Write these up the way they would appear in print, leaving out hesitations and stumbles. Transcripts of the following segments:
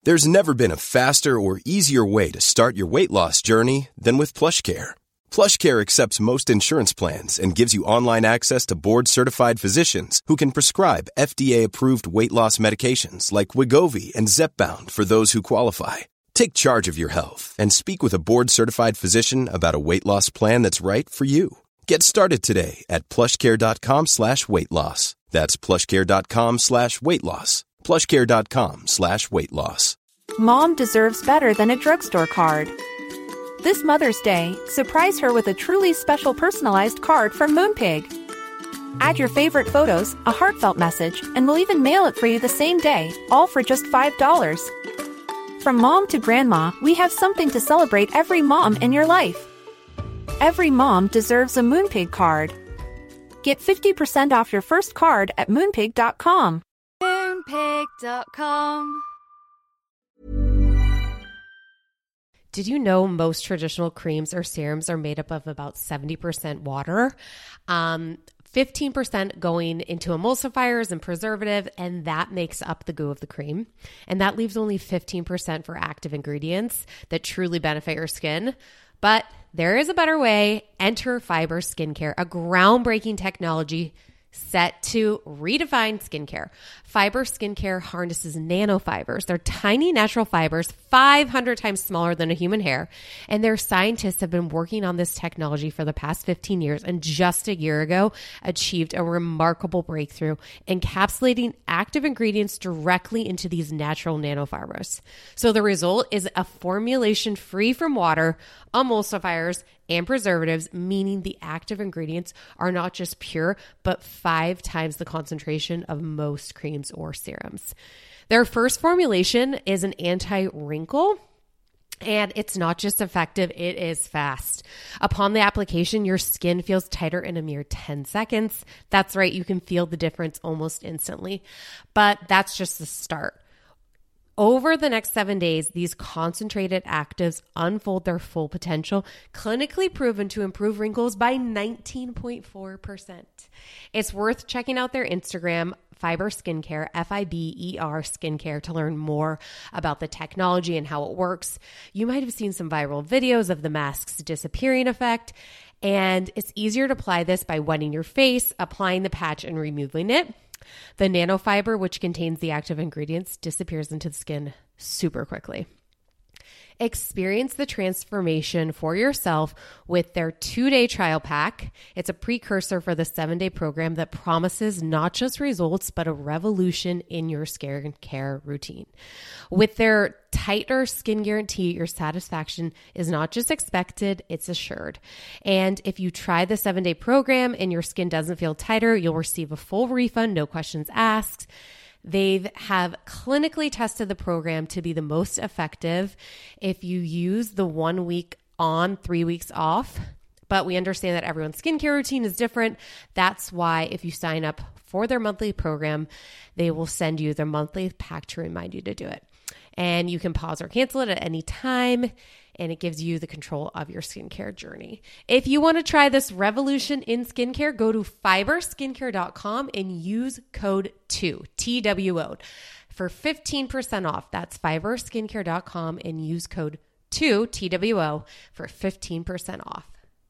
There's never been a faster or easier way to start your weight loss journey than with PlushCare. PlushCare accepts most insurance plans and gives you online access to board-certified physicians who can prescribe FDA-approved weight loss medications like Wegovy and Zepbound for those who qualify. Take charge of your health and speak with a board-certified physician about a weight loss plan that's right for you. Get started today at plushcare.com/weight loss. That's plushcare.com/weight loss. plushcare.com/weight loss. Mom deserves better than a drugstore card. This Mother's Day, surprise her with a truly special personalized card from Moonpig. Add your favorite photos, a heartfelt message, and we'll even mail it for you the same day, all for just $5. From mom to grandma, we have something to celebrate every mom in your life. Every mom deserves a Moonpig card. Get 50% off your first card at moonpig.com. Moonpig.com. Did you know most traditional creams or serums are made up of about 70% water? 15% going into emulsifiers and preservative, and that makes up the goo of the cream. And that leaves only 15% for active ingredients that truly benefit your skin. But there is a better way. Enter Fiber Skincare, a groundbreaking technology set to redefine skincare. Fiber Skincare harnesses nanofibers. They're tiny natural fibers, 500 times smaller than a human hair. And their scientists have been working on this technology for the past 15 years and just a year ago achieved a remarkable breakthrough, encapsulating active ingredients directly into these natural nanofibers. So the result is a formulation free from water, emulsifiers, and preservatives, meaning the active ingredients are not just pure, but 5 times the concentration of most creams or serums. Their first formulation is an anti-wrinkle, and it's not just effective, it is fast. Upon the application, your skin feels tighter in a mere 10 seconds. That's right, you can feel the difference almost instantly. But that's just the start. Over the next 7 days, these concentrated actives unfold their full potential, clinically proven to improve wrinkles by 19.4%. It's worth checking out their Instagram, Fiber Skincare, Fiber Skincare, to learn more about the technology and how it works. You might have seen some viral videos of the mask's disappearing effect, and it's easier to apply this by wetting your face, applying the patch, and removing it. The nanofiber, which contains the active ingredients, disappears into the skin super quickly. Experience the transformation for yourself with their 2-day trial pack. It's a precursor for the 7-day program that promises not just results, but a revolution in your skincare routine. With their tighter skin guarantee, your satisfaction is not just expected, it's assured. And if you try the 7-day program and your skin doesn't feel tighter, you'll receive a full refund, no questions asked. They have clinically tested the program to be the most effective if you use the 1 week on, 3 weeks off. But we understand that everyone's skincare routine is different. That's why if you sign up for their monthly program, they will send you their monthly pack to remind you to do it. And you can pause or cancel it at any time, and it gives you the control of your skincare journey. If you want to try this revolution in skincare, go to fiberskincare.com and use code 2, TWO, for 15% off. That's fiberskincare.com and use code 2, TWO, for 15% off.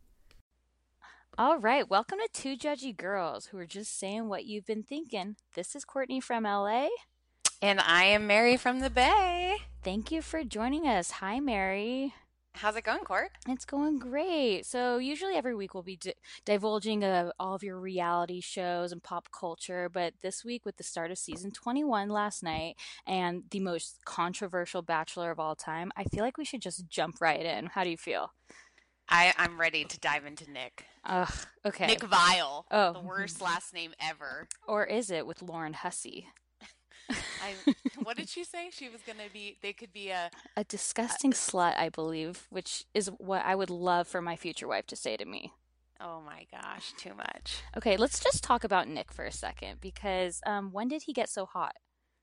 All right, welcome to Two Judgy Girls who are just saying what you've been thinking. This is Courtney from LA. And I am Mary from the Bay. Thank you for joining us. Hi, Mary. How's it going, Court? It's going great. So usually every week we'll be divulging all of your reality shows and pop culture, but this week with the start of season 21 last night and the most controversial bachelor of all time, I feel like we should just jump right in. How do you feel? I'm ready to dive into Nick. Ugh, okay. Nick Viall. Oh. The worst last name ever. Or is it with Lauren Hussey? What did she say? She was going to be, they could be a disgusting slut, I believe, which is what I would love for my future wife to say to me. Oh my gosh, too much. Okay, let's just talk about Nick for a second, because when did he get so hot?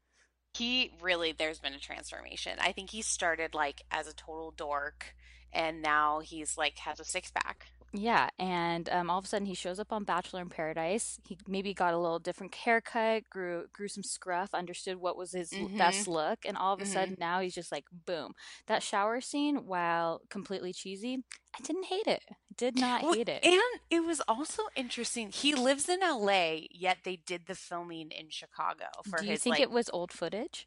There's been a transformation. I think he started like as a total dork, and now he's like has a 6-pack. Yeah, and all of a sudden he shows up on Bachelor in Paradise. He maybe got a little different haircut, grew some scruff, understood what was his Mm-hmm. best look, and all of a Mm-hmm. sudden now he's just like boom. That shower scene, while completely cheesy, I didn't hate it. I did not Well, hate it. and it was also interesting. He lives in LA, yet they did the filming in Chicago for Do you his think like it was old footage?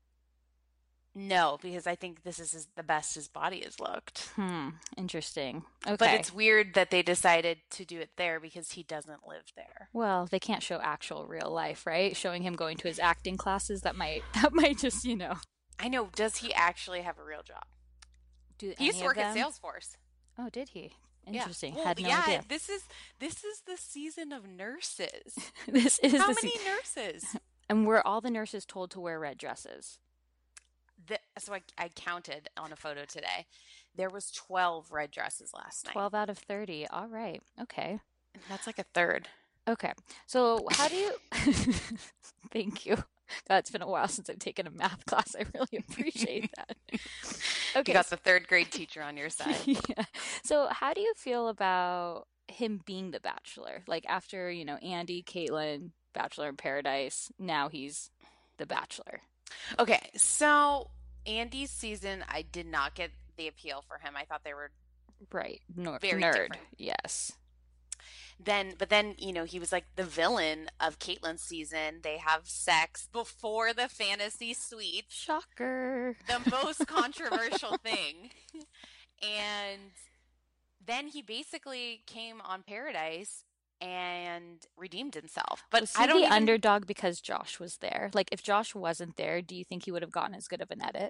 no, because I think this is the best his body has looked. Interesting. But Okay. it's weird that they decided to do it there because he doesn't live there. Well, they can't show actual real life, right? Showing him going to his acting classes, that might just, I know. Does he actually have a real job? do He used any to of work at them. Salesforce. Oh, did he? Yeah. Interesting. Well, Had no yeah. idea. This is the season of nurses. This is How the many nurses? and were all the nurses told to wear red dresses? So I counted on a photo today. There was 12 red dresses last night. 12 out of 30. All right. Okay. That's like a third. Okay. So how do you Thank you. God, it's been a while since I've taken a math class. I really appreciate that. Okay. You got the third grade teacher on your side. Yeah. So how do you feel about him being the bachelor? Like after, Andy, Caitlyn, Bachelor in Paradise, now he's the bachelor. Okay, so Andy's season, I did not get the appeal for him. I thought they were Right. very Nerd. different. Yes. But then, he was like the villain of Caitlyn's season. They have sex before the fantasy suite, Shocker. the most controversial thing. And then he basically came on Paradise and redeemed himself. But Was I he don't the even underdog because Josh was there? Like, if Josh wasn't there, do you think he would have gotten as good of an edit?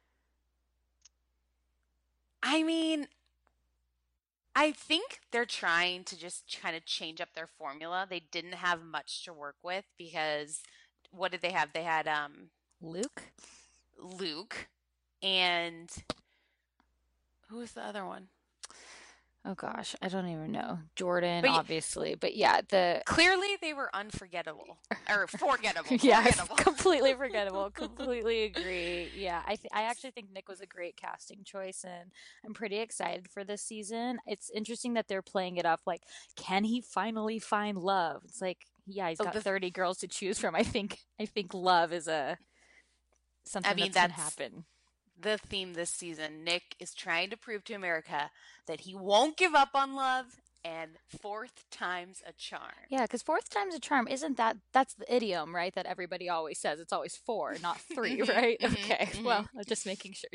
I mean, I think they're trying to just kind of change up their formula. They didn't have much to work with because what did they have? They had Luke? Luke and who was the other one? Oh gosh, I don't even know. Jordan, But obviously. But yeah, the clearly they were unforgettable or forgettable. yeah, Forgettable. completely forgettable. Completely agree. Yeah, I actually think Nick was a great casting choice, and I'm pretty excited for this season. It's interesting that they're playing it up like, can he finally find love? It's like, yeah, he's Oh, got the 30 girls to choose from. I think love is something that's gonna that's happen. the theme this season. Nick is trying to prove to America that he won't give up on love, and fourth time's a charm. Yeah, because fourth time's a charm. That's the idiom, right? That everybody always says. It's always 4, not 3, right? Okay. Well, just making sure.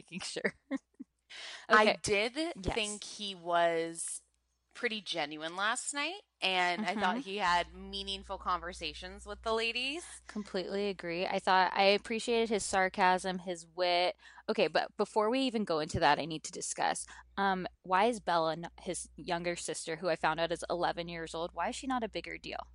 I Okay. did Yes. think he was pretty genuine last night, and I thought he had meaningful conversations with the ladies. Completely agree. I appreciated his sarcasm, his wit. Okay, but before we even go into that, I need to discuss why is Bella, his younger sister, who I found out is 11 years old, why is she not a bigger deal?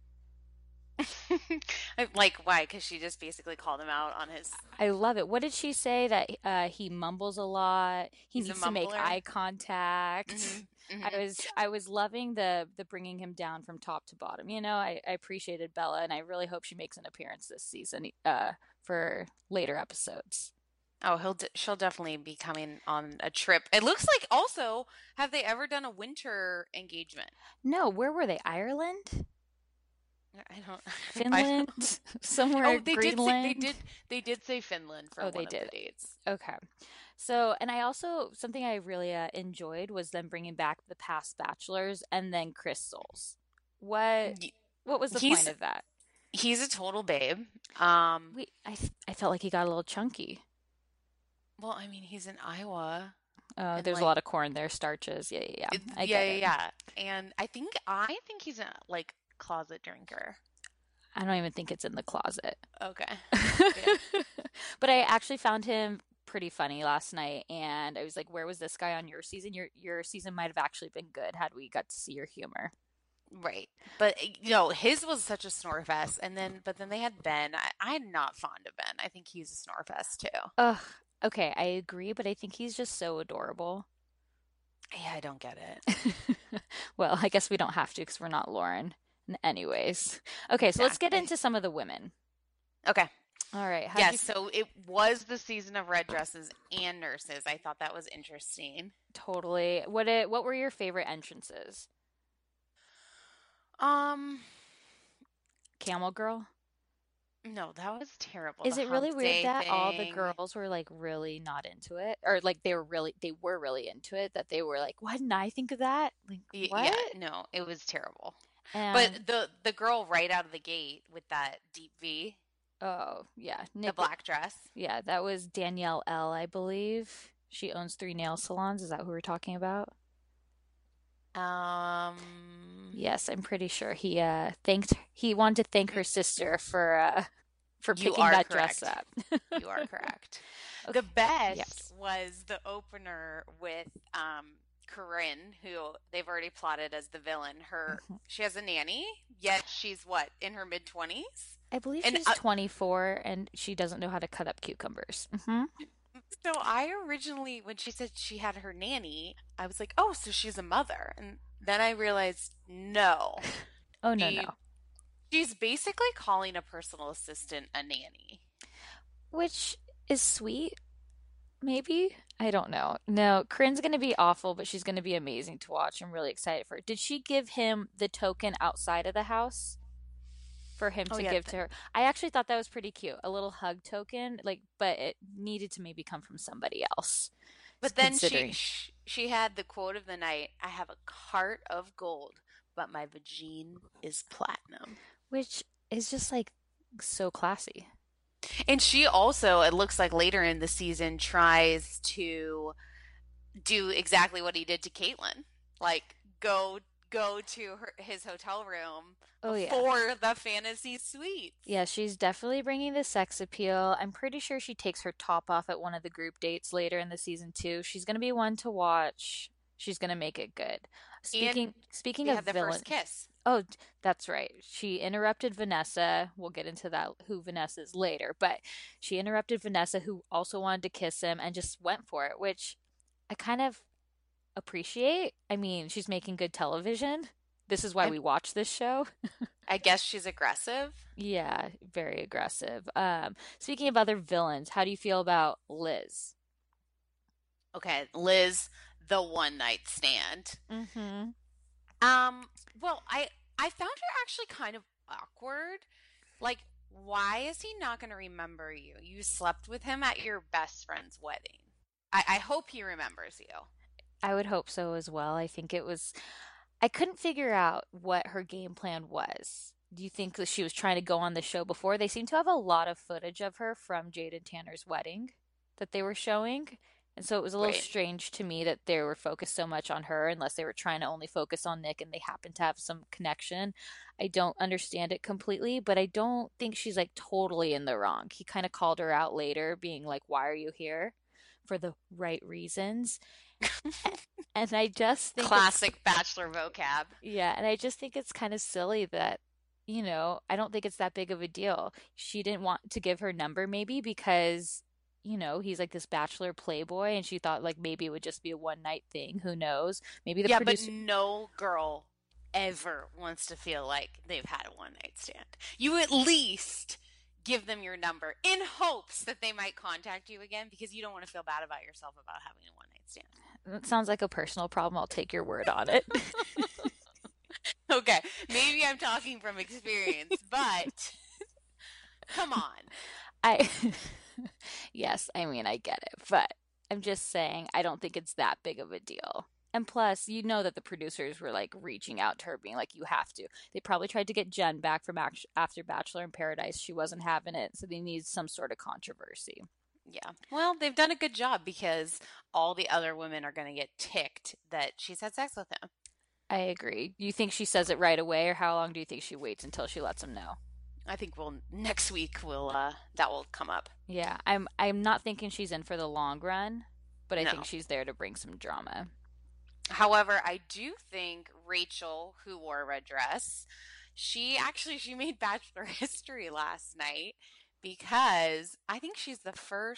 Like, why? Because she just basically called him out on his. I love it. What did she say? That he mumbles a lot. He He's a needs to make mumbler. eye contact. Mhm. I was loving the bringing him down from top to bottom. I appreciated Bella, and I really hope she makes an appearance this season for later episodes. Oh, she'll definitely be coming on a trip. It looks like also, have they ever done a winter engagement? No, where were they? Ireland? I don't. Finland? Somewhere Oh, they Greenland? they did say Finland for Oh, one they of did. the dates. Okay. So, and I also, something I really enjoyed was them bringing back the past bachelors and then Chris Soules. What was the He's- point of that? He's a total babe. I felt like he got a little chunky. Well, I mean, he's in Iowa. Oh, And, there's a like- lot of corn there, starches. Yeah. I Yeah, get it. yeah. And I think he's a like closet drinker. I don't even think it's in the closet. Okay. But I actually found him pretty funny last night, and I was like, where was this guy on your season? Your season might have actually been good had we got to see your humor. Right. But his was such a snore fest, but then they had Ben. I'm not fond of Ben. I think he's a snore fest too. Ugh. Okay, I agree, but I think he's just so adorable. Yeah, I don't get it. Well, I guess we don't have to because we're not Lauren. Anyways. Okay, so let's get Exactly. into some of the women. Okay. All right. How'd Yes, you so it was the season of red dresses and nurses. I thought that was interesting. totally? What were your favorite entrances? Um, Camel Girl? no, that was terrible. Is The it really hump weird day that all the thing. girls were like really not into it? Or like they were really into it that they were like, why didn't I think of that? Like, what? Yeah, no, it was terrible. But And the girl right out of the gate with that deep V, oh, yeah, the black dress. yeah, that was Danielle L, I believe. She owns 3 nail salons. Is that who we're talking about? Um, Yes, I'm pretty sure he wanted to thank her sister for you picking are that dress correct. up. You are correct. Okay. The best Yes. was the opener with Corinne, who they've already plotted as the villain. She has a nanny, yet she's what, in her mid-20s? I believe And she's 24 and she doesn't know how to cut up cucumbers. so I originally, when she said she had her nanny, I was like, oh, so she's a mother. And then I realized, no. Oh, no, She, no. she's basically calling a personal assistant a nanny. Which is sweet, maybe? I don't know. No, Corinne's going to be awful, but she's going to be amazing to watch. I'm really excited for her. Did she give him the token outside of the house for him Oh, to yeah. give to her? I actually thought that was pretty cute. A little hug token, like, but it needed to maybe come from somebody else. But then Considering. she had the quote of the night, I have a cart of gold, but my vagine is platinum. Which is just like so classy. And she also, it looks like later in the season, tries to do exactly what he did to Caitlyn. Like go to his hotel room Oh, yeah. before the fantasy suites. Yeah, she's definitely bringing the sex appeal. I'm pretty sure she takes her top off at one of the group dates later in the season too. She's going to be one to watch. She's going to make it good. Speaking They of had the villain. first kiss. Oh, that's right. She interrupted Vanessa. We'll get into that who Vanessa is later, but she interrupted Vanessa who also wanted to kiss him and just went for it, which I kind of appreciate. I mean, she's making good television. This is why I- we watch this show. I guess she's aggressive. Yeah, very aggressive. Speaking of other villains, how do you feel about Liz? Okay, Liz, the one night stand. Mm-hmm. Well, I found her actually kind of awkward. Like, why is he not going to remember you? You slept with him at your best friend's wedding. I hope he remembers you. I would hope so as well. I couldn't figure out what her game plan was. Do you think that she was trying to go on the show before? They seem to have a lot of footage of her from Jade and Tanner's wedding that they were showing. And so it was a little Right. strange to me that they were focused so much on her, unless they were trying to only focus on Nick and they happen to have some connection. I don't understand it completely, but I don't think she's like totally in the wrong. He kind of called her out later, being like, "Why are you here?" For the right reasons. And I just think Classic bachelor vocab. yeah, and I just think it's kind of silly that, I don't think it's that big of a deal. She didn't want to give her number maybe because, he's like this bachelor playboy and she thought like maybe it would just be a one night thing. Who knows? Maybe the Yeah, producer. but no girl ever wants to feel like they've had a one night stand. You at least give them your number in hopes that they might contact you again because you don't want to feel bad about yourself about having a one night stand. That sounds like a personal problem. I'll take your word on it. Okay, maybe I'm talking from experience, but come on. I Yes, I mean I get it, but I'm just saying I don't think it's that big of a deal. And plus, you know that the producers were like reaching out to her, being like, "You have to." They probably tried to get Jen back from after Bachelor in Paradise. She wasn't having it, so they need some sort of controversy. Yeah. Well, they've done a good job because all the other women are going to get ticked that she's had sex with him. I agree. You think she says it right away, or how long do you think she waits until she lets him know? I think next week that will come up. Yeah, I'm not thinking she's in for the long run, but I No. think she's there to bring some drama. However, I do think Rachel, who wore a red dress, she made Bachelor history last night because I think she's the first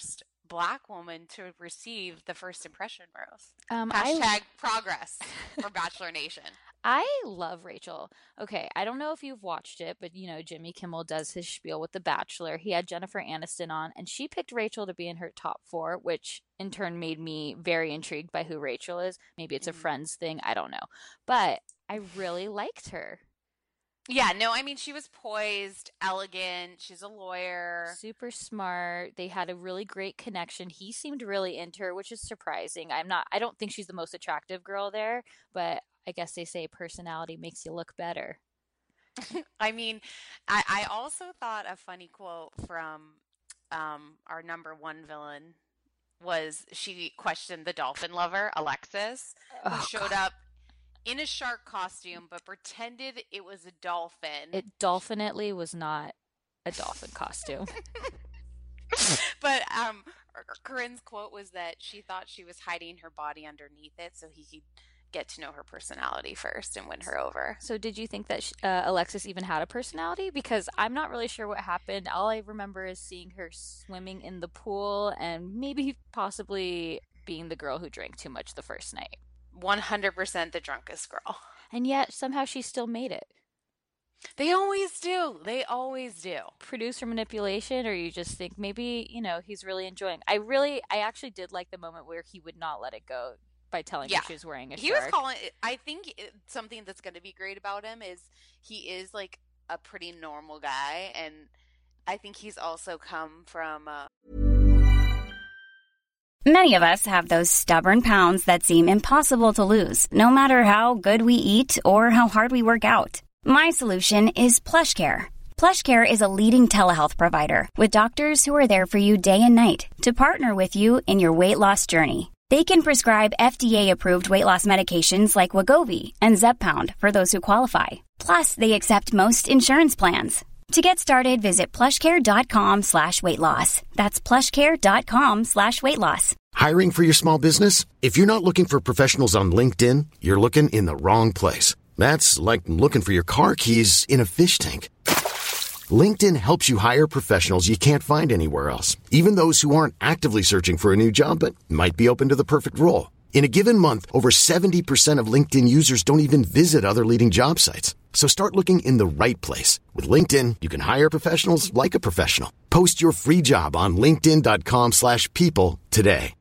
Black woman to receive the first impression rose. I Progress for Bachelor Nation. I love Rachel. Okay, I don't know if you've watched it, but Jimmy Kimmel does his spiel with The Bachelor. He had Jennifer Aniston on, and she picked Rachel to be in her top 4, which in turn made me very intrigued by who Rachel is. Maybe it's a Friends thing, I don't know. But I really liked her. Yeah, no, I mean, she was poised, elegant. She's a lawyer. Super smart. They had a really great connection. He seemed really into her, which is surprising. I don't think she's the most attractive girl there, but I guess they say personality makes you look better. I mean, I also thought a funny quote from our number 1 villain was she questioned the dolphin lover, Alexis, who showed up in a shark costume, but pretended it was a dolphin. It dolphinately was not a dolphin costume. But Corinne's quote was that she thought she was hiding her body underneath it so he could get to know her personality first and win her over. So did you think that Alexis even had a personality? Because I'm not really sure what happened. All I remember is seeing her swimming in the pool and maybe possibly being the girl who drank too much the first night. 100% the drunkest girl. And yet somehow she still made it. They always do. They always do. Producer manipulation, or you just think maybe, he's really enjoying. I actually did like the moment where he would not let it go by telling her she was wearing a shark. He was calling it, I think something that's going to be great about him is he is like a pretty normal guy, and I think he's also come from Many of us have those stubborn pounds that seem impossible to lose, no matter how good we eat or how hard we work out. My solution is PlushCare. PlushCare is a leading telehealth provider with doctors who are there for you day and night to partner with you in your weight loss journey. They can prescribe FDA-approved weight loss medications like Wegovy and Zepbound for those who qualify. Plus, they accept most insurance plans. To get started, visit plushcare.com/weightloss. That's plushcare.com/weightloss. Hiring for your small business? If you're not looking for professionals on LinkedIn, you're looking in the wrong place. That's like looking for your car keys in a fish tank. LinkedIn helps you hire professionals you can't find anywhere else, even those who aren't actively searching for a new job but might be open to the perfect role. In a given month, over 70% of LinkedIn users don't even visit other leading job sites. So start looking in the right place. With LinkedIn, you can hire professionals like a professional. Post your free job on linkedin.com/people today.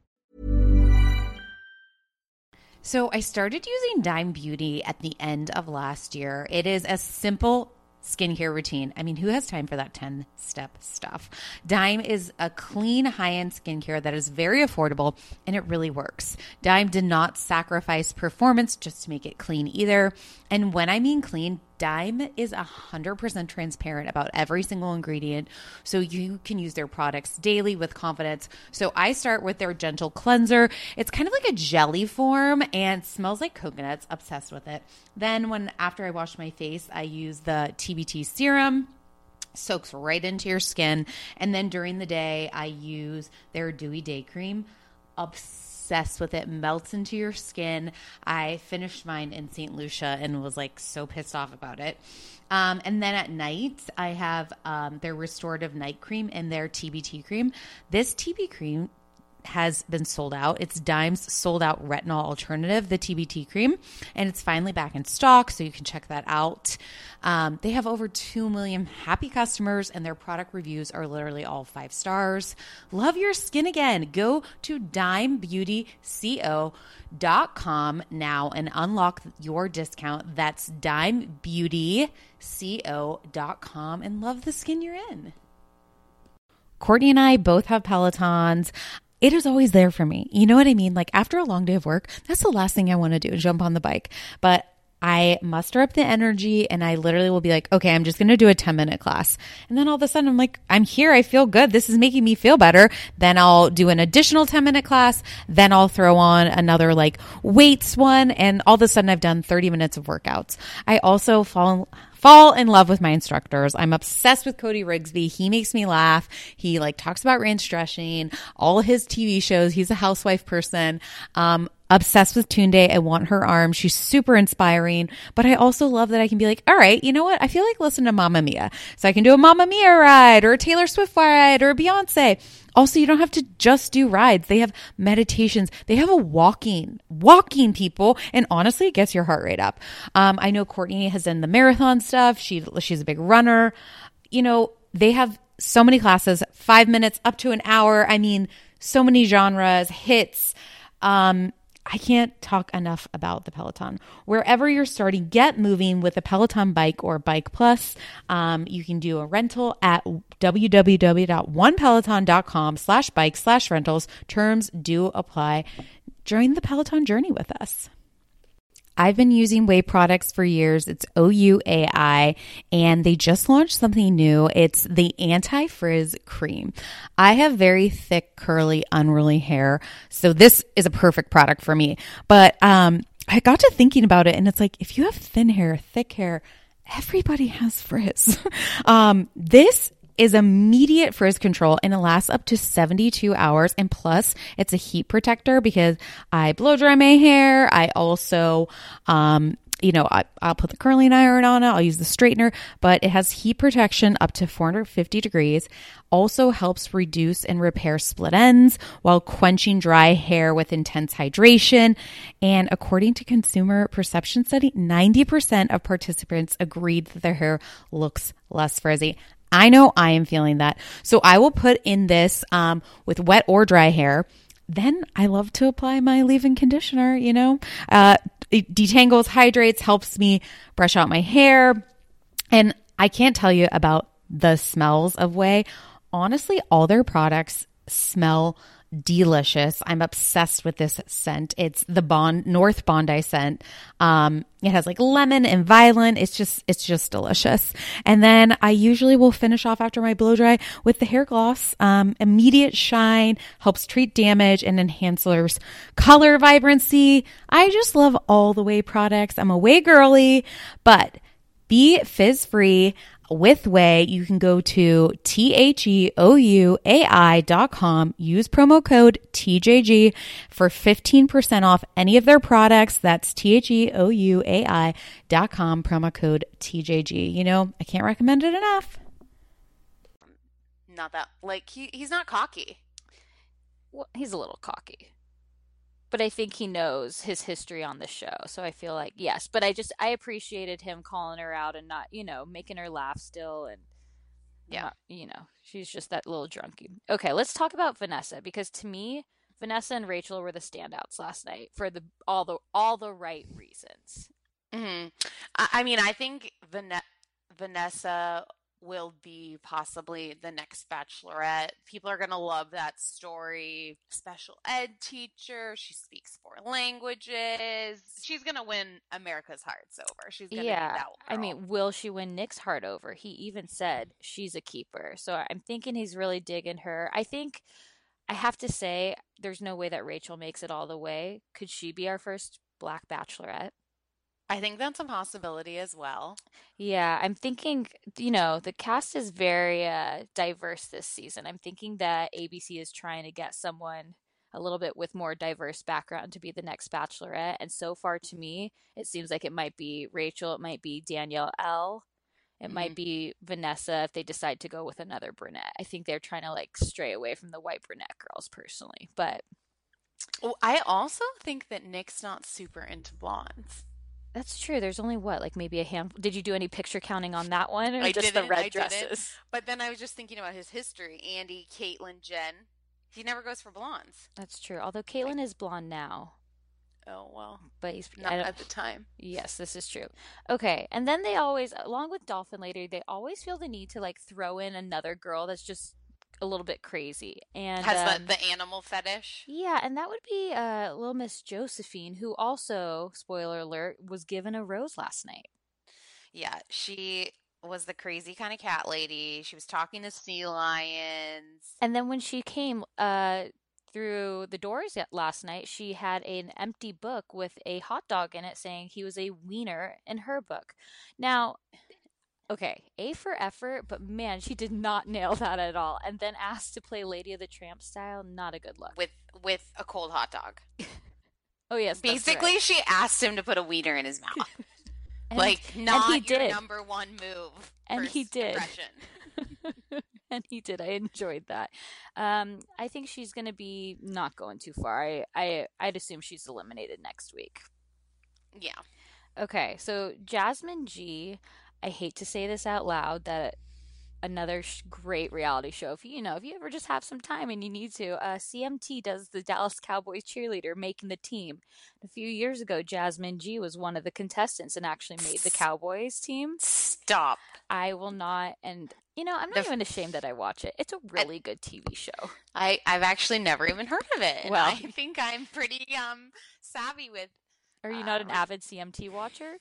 So I started using Dime Beauty at the end of last year. It is a simple skincare routine. I mean, who has time for that 10-step stuff? Dime is a clean, high-end skincare that is very affordable, and it really works. Dime did not sacrifice performance just to make it clean either. And when I mean clean, Dime is 100% transparent about every single ingredient, so you can use their products daily with confidence. So I start with their Gentle Cleanser. It's kind of like a jelly form and smells like coconuts. Obsessed with it. Then after I wash my face, I use the TBT serum. Soaks right into your skin. And then during the day, I use their Dewy Day Cream. Obsessed with it. Melts into your skin. I finished mine in St. Lucia and was like so pissed off about it. And then at night, I have their Restorative Night Cream and their TBT cream. This TB cream has been sold out. It's Dime's sold out retinol alternative, the TBT cream, and it's finally back in stock, so you can check that out. They have over 2 million happy customers, and their product reviews are literally all 5 stars. Love your skin again. Go to dimebeautyco.com now and unlock your discount. That's dimebeautyco.com, and love the skin you're in. Courtney and I both have Pelotons. It is always there for me. You know what I mean? Like after a long day of work, that's the last thing I want to do, jump on the bike. But I muster up the energy and I literally will be like, okay, I'm just going to do a 10-minute class. And then all of a sudden I'm like, I'm here. I feel good. This is making me feel better. Then I'll do an additional 10-minute class. Then I'll throw on another like weights one. And all of a sudden I've done 30 minutes of workouts. I also fall in love with my instructors. I'm obsessed with Cody Rigsby. He makes me laugh. He like talks about range stretching, all his TV shows. He's a housewife person. obsessed with Tunde. I want her arm. She's super inspiring. But I also love that I can be like, all right, you know what? I feel like listening to Mamma Mia. So I can do a Mamma Mia ride or a Taylor Swift ride or a Beyonce. Also, you don't have to just do rides. They have meditations. They have a walking people. And honestly, it gets your heart rate up. I know Courtney has done the marathon stuff. She's a big runner. You know, they have so many classes, 5 minutes up to an hour. I mean, so many genres, hits. I can't talk enough about the Peloton. Wherever you're starting, get moving with a Peloton bike or Bike Plus. You can do a rental at www.onepeloton.com/bike/rentals. Terms do apply. Join the Peloton journey with us. I've been using Whey products for years. It's OUAI, and they just launched something new. It's the Anti-Frizz Cream. I have very thick, curly, unruly hair, so this is a perfect product for me. But I got to thinking about it, and it's like, if you have thin hair, thick hair, everybody has frizz. This is immediate frizz control, and it lasts up to 72 hours. And plus, it's a heat protector because I blow dry my hair. I also, I'll put the curling iron on it. I'll use the straightener, but it has heat protection up to 450 degrees. Also helps reduce and repair split ends while quenching dry hair with intense hydration. And according to Consumer Perception Study, 90% of participants agreed that their hair looks less frizzy. I know I am feeling that. So I will put in this with wet or dry hair. Then I love to apply my leave-in conditioner, It detangles, hydrates, helps me brush out my hair. And I can't tell you about the smells of Whey. Honestly, all their products smell delicious. I'm obsessed with this scent. It's the North Bondi scent. It has like lemon and violet. It's just delicious. And then I usually will finish off after my blow dry with the hair gloss. Immediate shine, helps treat damage, and enhances color vibrancy. I just love all the Whey products. I'm a Whey girly, but be fizz free. With Whey, you can go to THEOUAI.com, use promo code TJG for 15% off any of their products. That's THEOUAI.com, promo code TJG. I can't recommend it enough. Not that, he's not cocky. Well, he's a little cocky. But I think he knows his history on the show. So I feel like, yes. But I appreciated him calling her out and not, making her laugh still. And, yeah, she's just that little drunkie. Okay, let's talk about Vanessa. Because to me, Vanessa and Rachel were the standouts last night for all the right reasons. Mm-hmm. I think Vanessa will be possibly the next Bachelorette. People are going to love that story. Special ed teacher. She speaks 4 languages. She's going to win America's hearts over. She's going to be that girl. Will she win Nick's heart over? He even said she's a keeper. So I'm thinking he's really digging her. I think I have to say there's no way that Rachel makes it all the way. Could she be our first Black Bachelorette? I think that's a possibility as well. Yeah, I'm thinking, the cast is very diverse this season. I'm thinking that ABC is trying to get someone a little bit with more diverse background to be the next Bachelorette. And so far, to me, it seems like it might be Rachel, it might be Danielle L. It might be Vanessa if they decide to go with another brunette. I think they're trying to stray away from the white brunette girls personally. But I also think that Nick's not super into blondes. That's true. There's only maybe a handful. Did you do any picture counting on that one, or just the red dresses? But then I was just thinking about his history. Andy, Caitlyn, Jen. He never goes for blondes. That's true. Although Caitlyn is blonde now. Oh, well. But he's not at the time. Yes, this is true. Okay. And then they always, along with Dolphin Lady, they always feel the need to throw in another girl that's just a little bit crazy and has the animal fetish. Yeah, and that would be little Miss Josephine, who also, spoiler alert, was given a rose last night. Yeah, she was the crazy kind of cat lady. She was talking to sea lions. And then when she came through the doors last night, she had an empty book with a hot dog in it saying he was a wiener in her book. Now, okay, A for effort, but man, she did not nail that at all. And then asked to play Lady of the Tramp style, not a good look. With a cold hot dog. Oh, yes. Basically, right. she asked him to put a wiener in his mouth. And he did. Number one move. And he did. Impression. And he did. I enjoyed that. I think she's going to be not going too far. I'd assume she's eliminated next week. Yeah. Okay, so Jasmine G, I hate to say this out loud, that another great reality show. If you ever just have some time and you need to, CMT does the Dallas Cowboys cheerleader making the team. A few years ago, Jasmine G was one of the contestants and actually made the Cowboys team. Stop. I will not, and I'm not even ashamed that I watch it. It's a really good TV show. I've actually never even heard of it. Well, I think I'm pretty savvy with. Are you not an avid CMT watcher?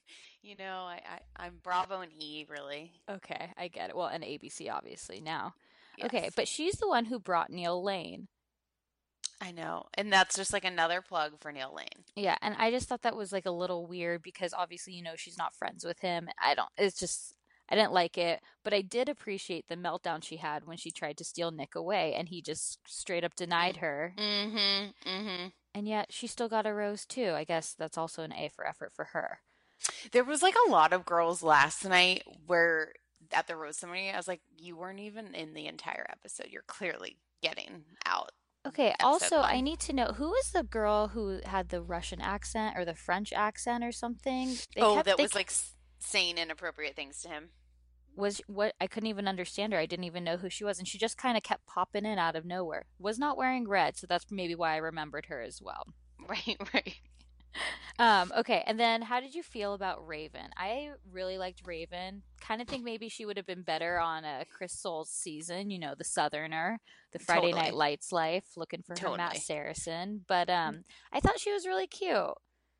I'm Bravo and E, really. Okay, I get it. Well, and ABC, obviously, now. Yes. Okay, but she's the one who brought Neil Lane. I know. And that's just like another plug for Neil Lane. Yeah, and I just thought that was like a little weird because obviously, she's not friends with him. I didn't like it, but I did appreciate the meltdown she had when she tried to steal Nick away and he just straight up denied her. Mm-hmm, mm-hmm. And yet she still got a rose too. I guess that's also an A for effort for her. There was like a lot of girls last night where at the rose ceremony, I was like, you weren't even in the entire episode. You're clearly getting out. Okay, also, I need to know, who was the girl who had the Russian accent or the French accent or something? Was like saying inappropriate things to him. I couldn't even understand her. I didn't even know who she was. And she just kind of kept popping in out of nowhere. Was not wearing red, so that's maybe why I remembered her as well. Right. Okay, and then how did you feel about Raven? I really liked Raven. Kind of think maybe she would have been better on Chris Soules' season, the Southerner, the Friday Night Lights life, looking for her Matt Saracen. But I thought she was really cute.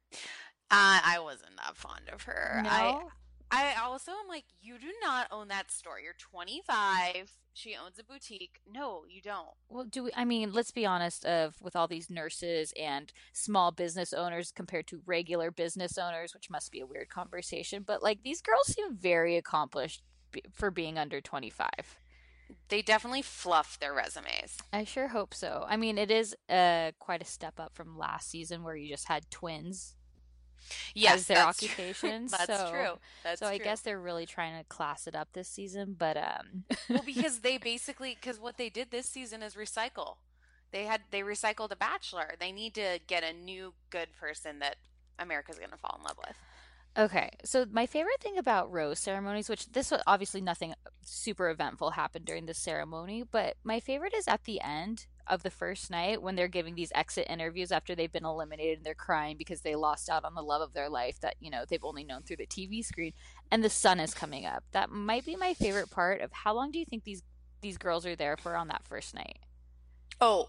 I wasn't that fond of her. No? I also am like, you do not own that store. You're 25. She owns a boutique. No, you don't. Well, let's be honest, with all these nurses and small business owners compared to regular business owners, which must be a weird conversation, but like these girls seem very accomplished for being under 25. They definitely fluff their resumes. I sure hope so. It is quite a step up from last season where you just had twins. Yes, as their occupations. That's true. So I guess they're really trying to class it up this season, but well, because what they did this season is recycle. They recycled a bachelor. They need to get a new good person that America's going to fall in love with. Okay, so my favorite thing about rose ceremonies, which this was obviously nothing super eventful happened during this ceremony, but my favorite is at the end of the first night when they're giving these exit interviews after they've been eliminated and they're crying because they lost out on the love of their life that they've only known through the TV screen, and the sun is coming up. That might be my favorite part of how long do you think these girls are there for on that first night? Oh,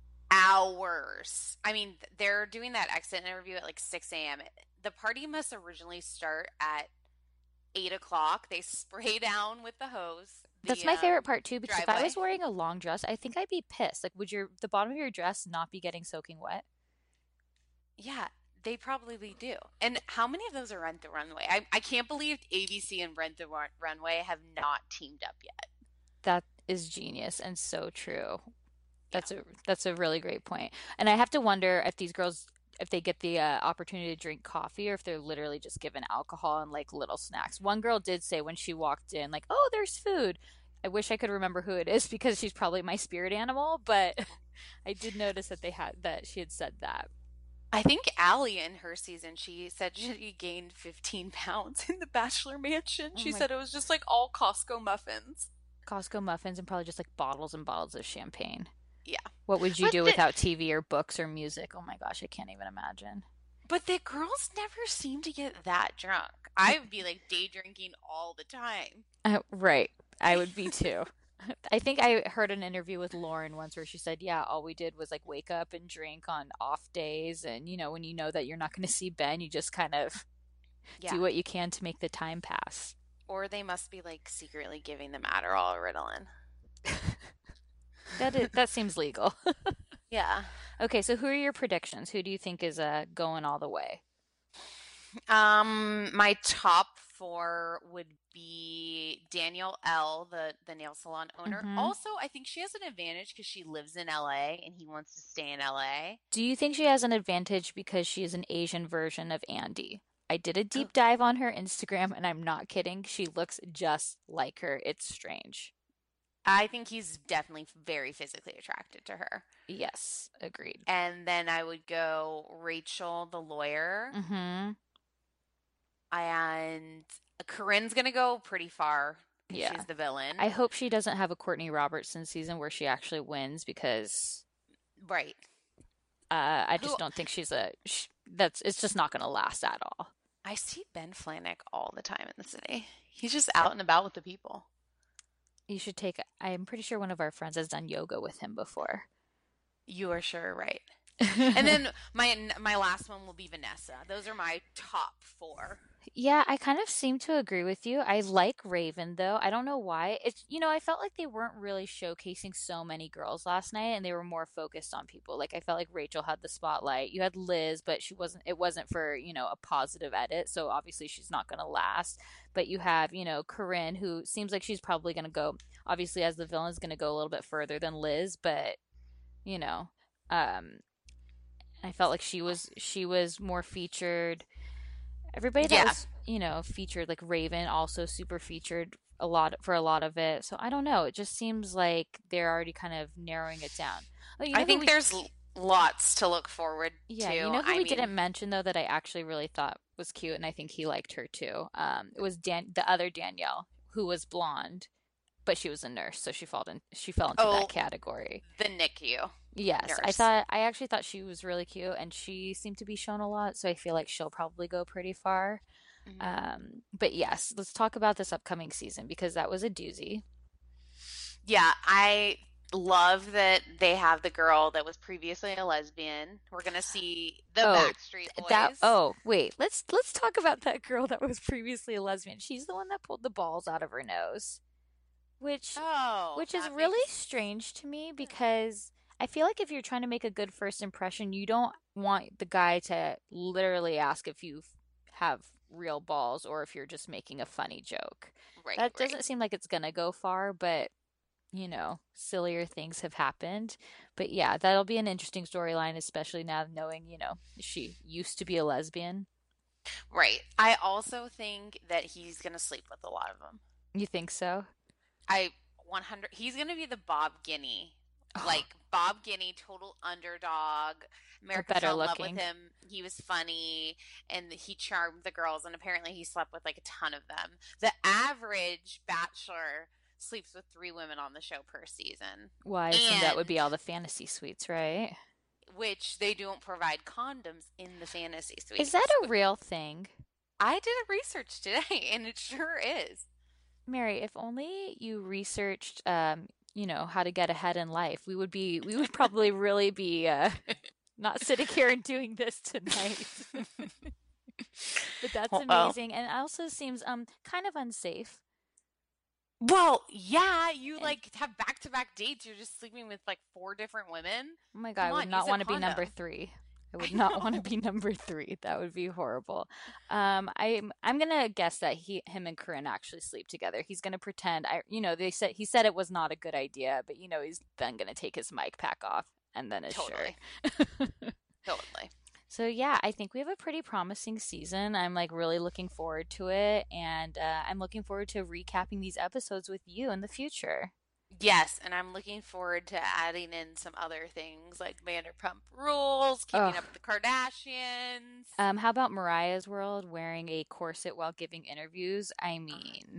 hours. They're doing that exit interview at like 6 a.m. The party must originally start at 8 o'clock. They spray down with the hose. That's my favorite part too, because driveway. if I was wearing a long dress, I think I'd be pissed. Like, would the bottom of your dress not be getting soaking wet? Yeah, they probably do. And how many of those are Rent the Runway? I can't believe ABC and Rent the Runway have not teamed up yet. That is genius and so true. That's a really great point. And I have to wonder if these girls, if they get the opportunity to drink coffee or if they're literally just given alcohol and like little snacks. One girl did say when she walked in, like, oh, there's food. I wish I could remember who it is because she's probably my spirit animal, but I did notice that she had said that. I think Allie in her season, she said she gained 15 pounds in the Bachelor Mansion. She said it was just like all Costco muffins. Costco muffins and probably just like bottles and bottles of champagne. Yeah. What would you do without TV or books or music? Oh my gosh, I can't even imagine. But the girls never seem to get that drunk. I would be like day drinking all the time. Right. I would be too. I think I heard an interview with Lauren once where she said, yeah, all we did was like wake up and drink on off days. And, when you know that you're not going to see Ben, you just kind of do what you can to make the time pass. Or they must be like secretly giving them Adderall or Ritalin. That seems legal. Yeah. Okay, so who are your predictions? Who do you think is going all the way? My top 4 would be Danielle L., the nail salon owner. Mhm. Also, I think she has an advantage because she lives in LA and he wants to stay in LA. Do you think she has an advantage because she is an Asian version of Andy? I did a Oh. deep dive on her Instagram, and I'm not kidding. She looks just like her. It's strange. I think he's definitely very physically attracted to her. Yes, agreed. And then I would go Rachel, the lawyer. Mm-hmm. And Corinne's going to go pretty far because Yeah. she's the villain. I hope she doesn't have a Courtney Robertson season where she actually wins because Right. I just Who- don't think it's just not going to last at all. I see Ben Flajnik all the time in the city. He's just out and about with the people. You should I'm pretty sure one of our friends has done yoga with him before. You are sure right. And then my last one will be Vanessa. Those are my top 4. Yeah, I kind of seem to agree with you. I like Raven though. I don't know why. I felt like they weren't really showcasing so many girls last night and they were more focused on people. Like I felt like Rachel had the spotlight. You had Liz, but it wasn't for, a positive edit, so obviously she's not going to last. But you have, Corinne, who seems like she's probably going to go, obviously as the villain, is going to go a little bit further than Liz, but I felt like she was more featured. Everybody that was, featured, like Raven, also super featured for a lot of it. So I don't know. It just seems like they're already kind of narrowing it down. Oh, I think there's lots to look forward to. You know who we didn't mention though that I actually really thought was cute, and I think he liked her too. It was the other Danielle, who was blonde, but she was a nurse, so she fell into that category. The NICU. Yes, nurse. I actually thought she was really cute, and she seemed to be shown a lot, so I feel like she'll probably go pretty far. Mm-hmm. But yes, let's talk about this upcoming season because that was a doozy. Yeah, I love that they have the girl that was previously a lesbian. We're gonna see the Backstreet Boys. Wait, let's talk about that girl that was previously a lesbian. She's the one that pulled the balls out of her nose, which is really strange to me because I feel like if you're trying to make a good first impression, you don't want the guy to literally ask if you have real balls or if you're just making a funny joke. Right. That doesn't seem like it's gonna go far, but sillier things have happened. But yeah, that'll be an interesting storyline, especially now knowing, she used to be a lesbian. Right. I also think that he's gonna sleep with a lot of them. You think so? He's gonna be the Bob Guinea. Like Bob Guinea, total underdog. America fell in love with him. He was funny and he charmed the girls, and apparently he slept with like a ton of them. The average bachelor sleeps with 3 women on the show per season. Well, I assume that would be all the fantasy suites, right? Which they don't provide condoms in the fantasy suites. Is that a real thing? I did a research today, and it sure is. Mary, if only you researched, how to get ahead in life, we would probably really be not sitting here and doing this tonight. But that's amazing, and it also seems kind of unsafe. Well, yeah, you have back-to-back dates. You're just sleeping with 4 different women. Oh my God, I would not want to be number 3. I would not want to be number 3. That would be horrible. I'm gonna guess that him and Corinne actually sleep together. He's gonna pretend. He said it was not a good idea, but he's then gonna take his mic pack off and then his shirt. Totally. So yeah, I think we have a pretty promising season. I'm really looking forward to it, and I'm looking forward to recapping these episodes with you in the future. Yes, and I'm looking forward to adding in some other things like Vanderpump Rules, keeping up with the Kardashians. How about Mariah's World wearing a corset while giving interviews? I mean,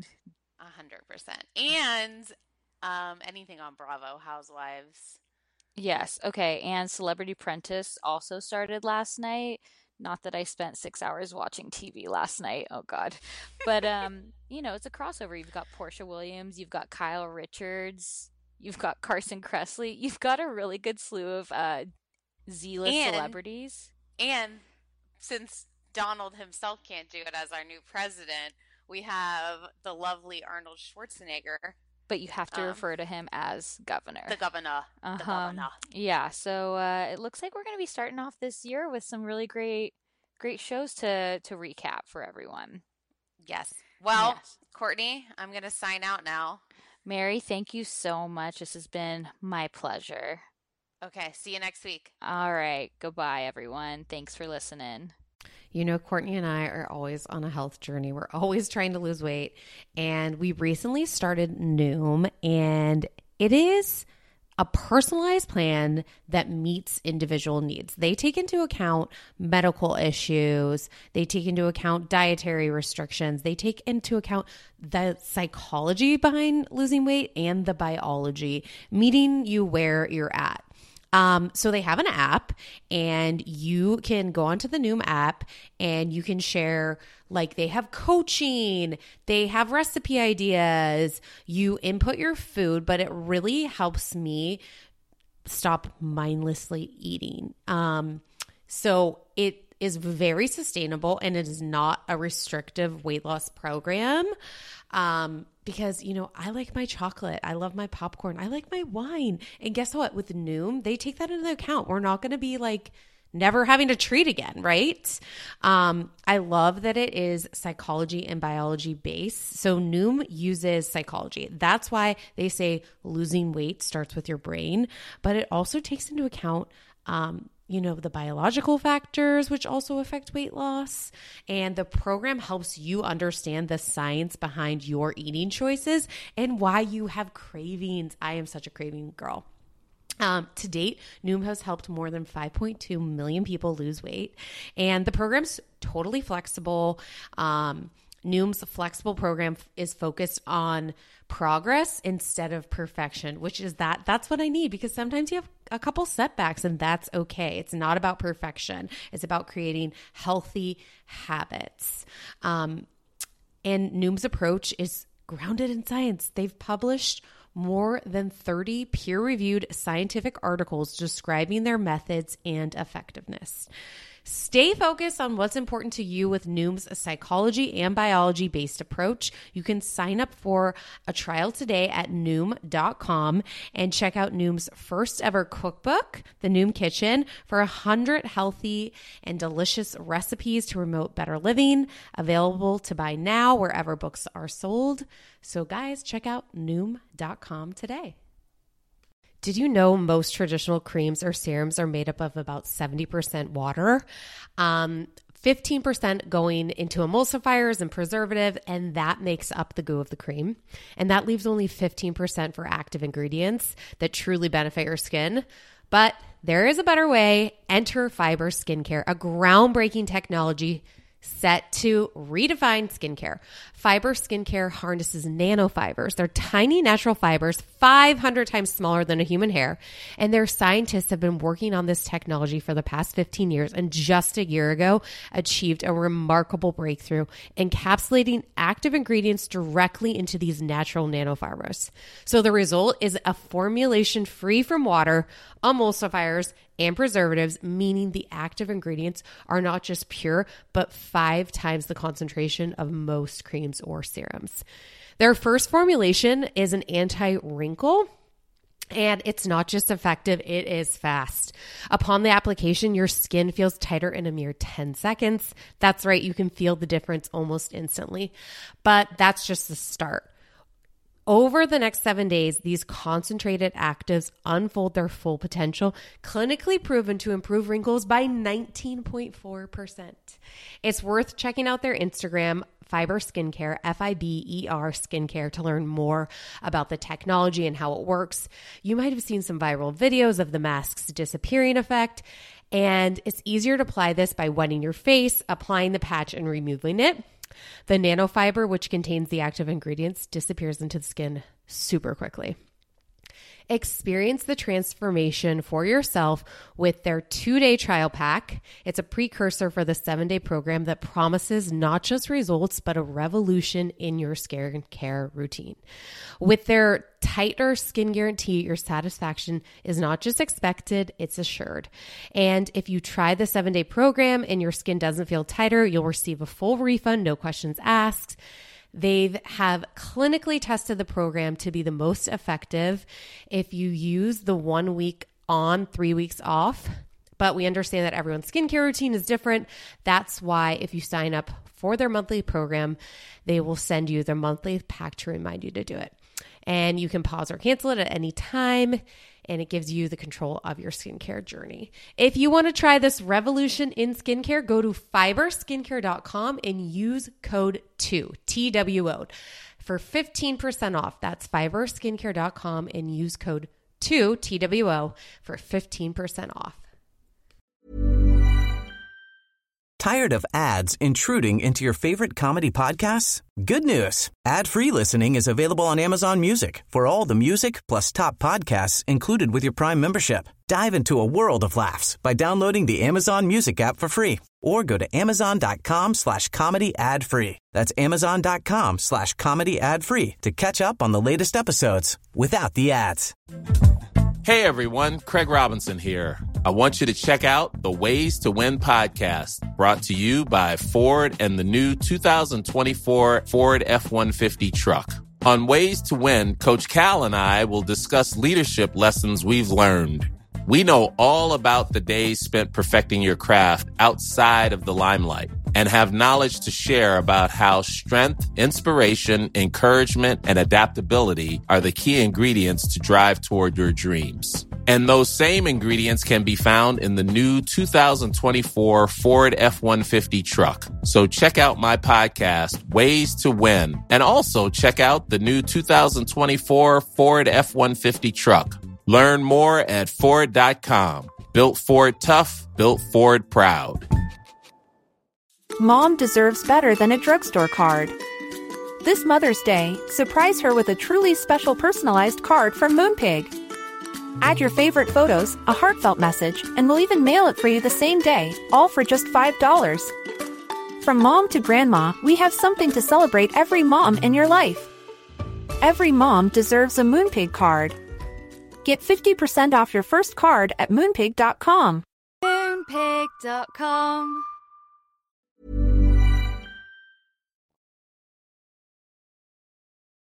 100%. And anything on Bravo, Housewives. Yes. Okay. And Celebrity Apprentice also started last night. Not that I spent 6 hours watching TV last night. Oh God. But, it's a crossover. You've got Portia Williams. You've got Kyle Richards. You've got Carson Kressley. You've got a really good slew of Z-list celebrities. And since Donald himself can't do it as our new president, we have the lovely Arnold Schwarzenegger. But you have to refer to him as governor. The governor. The governor. Yeah, so it looks like we're going to be starting off this year with some really great shows to recap for everyone. Yes. Well, Yes. Courtney, I'm going to sign out now. Mary, thank you so much. This has been my pleasure. Okay, see you next week. All right. Goodbye, everyone. Thanks for listening. You know, Courtney and I are always on a health journey. We're always trying to lose weight. And we recently started Noom, and it is a personalized plan that meets individual needs. They take into account medical issues. They take into account dietary restrictions. They take into account the psychology behind losing weight and the biology, meeting you where you're at. So they have an app, and you can go onto the Noom app and you can share, like, they have coaching, they have recipe ideas, you input your food, but it really helps me stop mindlessly eating. So it is very sustainable, and it is not a restrictive weight loss program. Because, you know, I like my chocolate. I love my popcorn. I like my wine. And guess what? With Noom, they take that into account. We're not going to be like never having to treat again, right? I love that it is psychology and biology based. So Noom uses psychology. That's why they say losing weight starts with your brain, but it also takes into account, you know, the biological factors, which also affect weight loss. And the program helps you understand the science behind your eating choices and why you have cravings. I am such a craving girl. To date, Noom has helped more than 5.2 million people lose weight. And the program's totally flexible. Noom's flexible program is focused on progress instead of perfection, which is that's what I need, because sometimes you have a couple setbacks and that's okay. It's not about perfection. It's about creating healthy habits. And Noom's approach is grounded in science. They've published more than 30 peer-reviewed scientific articles describing their methods and effectiveness. Stay focused on what's important to you with Noom's psychology and biology-based approach. You can sign up for a trial today at Noom.com and check out Noom's first ever cookbook, The Noom Kitchen, for 100 healthy and delicious recipes to promote better living, available to buy now wherever books are sold. So guys, check out Noom.com today. Did you know most traditional creams or serums are made up of about 70% water? 15% going into emulsifiers and preservative, and that makes up the goo of the cream. And that leaves only 15% for active ingredients that truly benefit your skin. But there is a better way. Enter Fiber Skincare, a groundbreaking technology set to redefine skincare. Fiber Skincare harnesses nanofibers. They're tiny natural fibers, 500 times smaller than a human hair. And their scientists have been working on this technology for the past 15 years, and just a year ago achieved a remarkable breakthrough, encapsulating active ingredients directly into these natural nanofibers. So the result is a formulation free from water, emulsifiers, and preservatives, meaning the active ingredients are not just pure, but 5 times the concentration of most creams or serums. Their first formulation is an anti-wrinkle, and it's not just effective, it is fast. Upon the application, your skin feels tighter in a mere 10 seconds. That's right, you can feel the difference almost instantly. But that's just the start. Over the next 7 days, these concentrated actives unfold their full potential, clinically proven to improve wrinkles by 19.4%. It's worth checking out their Instagram, Fiber Skincare, Fiber Skincare, to learn more about the technology and how it works. You might have seen some viral videos of the mask's disappearing effect, and it's easier to apply this by wetting your face, applying the patch, and removing it. The nanofiber, which contains the active ingredients, disappears into the skin super quickly. Experience the transformation for yourself with their 2-day trial pack. It's a precursor for the 7-day program that promises not just results, but a revolution in your skincare routine. With their tighter skin guarantee, your satisfaction is not just expected, it's assured. And if you try the 7-day program and your skin doesn't feel tighter, you'll receive a full refund, no questions asked. They have clinically tested the program to be the most effective if you use the 1 week on, 3 weeks off But we understand that everyone's skincare routine is different. That's why if you sign up for their monthly program, they will send you their monthly pack to remind you to do it. And you can pause or cancel it at any time, and it gives you the control of your skincare journey. If you want to try this revolution in skincare, go to fiberskincare.com and use code 2, TWO, for 15% off. That's fiberskincare.com and use code 2, TWO, for 15% off. Tired of ads intruding into your favorite comedy podcasts? Good news. Ad-free listening is available on Amazon Music for all the music plus top podcasts included with your Prime membership. Dive into a world of laughs by downloading the Amazon Music app for free or go to amazon.com/comedy ad-free. That's amazon.com/comedy ad-free to catch up on the latest episodes without the ads. Hey everyone, Craig Robinson here. I want you to check out the Ways to Win podcast, brought to you by Ford and the new 2024 Ford F-150 truck. On Ways to Win, Coach Cal and I will discuss leadership lessons we've learned. We know all about the days spent perfecting your craft outside of the limelight and have knowledge to share about how strength, inspiration, encouragement, and adaptability are the key ingredients to drive toward your dreams. And those same ingredients can be found in the new 2024 Ford F-150 truck. So check out my podcast, Ways to Win, and also check out the new 2024 Ford F-150 truck. Learn more at Ford.com. Built Ford tough, built Ford proud. Mom deserves better than a drugstore card. This Mother's Day, surprise her with a truly special personalized card from Moonpig. Add your favorite photos, a heartfelt message, and we'll even mail it for you the same day, all for just $5. From mom to grandma, we have something to celebrate every mom in your life. Every mom deserves a Moonpig card. Get 50% off your first card at Moonpig.com. Moonpig.com